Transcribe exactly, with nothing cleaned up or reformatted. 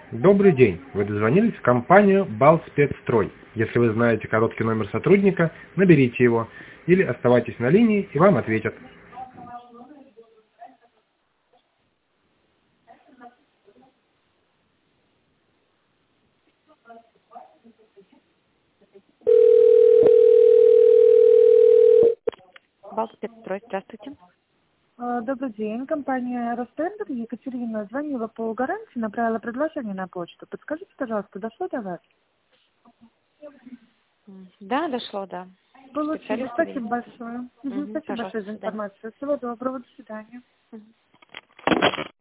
Добрый день. Вы дозвонились в компанию «Балспецстрой». Если вы знаете короткий номер сотрудника, наберите его. Или оставайтесь на линии, и вам ответят. Балспецстрой, здравствуйте. А, Добрый день. Компания «Ростендер». Екатерина звонила по гарантии, направила предложение на почту. Подскажите, пожалуйста, дошло до вас? М, Да, дошло, да. Получили. Специалисты Спасибо видят. большое. Мгм, Мгм, Спасибо пожалуйста, большое до за свидания. информацию. Всего доброго. До свидания. Мгм.